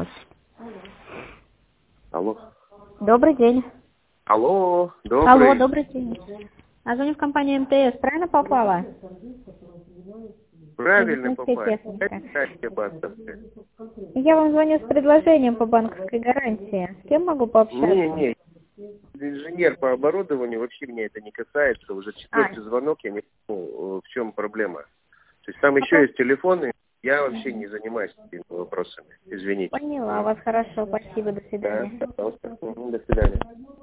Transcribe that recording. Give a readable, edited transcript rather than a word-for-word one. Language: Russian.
помочь? Алло. Добрый день. Алло, Алло, добрый день. Я звоню в компанию МТС. Правильно попала? Правильно Медицинская попали. техника. Я вам звоню с предложением по банковской гарантии. С кем могу пообщаться? Не, инженер по оборудованию, вообще меня это не касается. Уже четвертый звонок, я не понимаю, в чем проблема. То есть там еще есть телефоны, я вообще не занимаюсь этими вопросами. Извините. Поняла вас, хорошо, спасибо, до свидания. Да, пожалуйста. До свидания.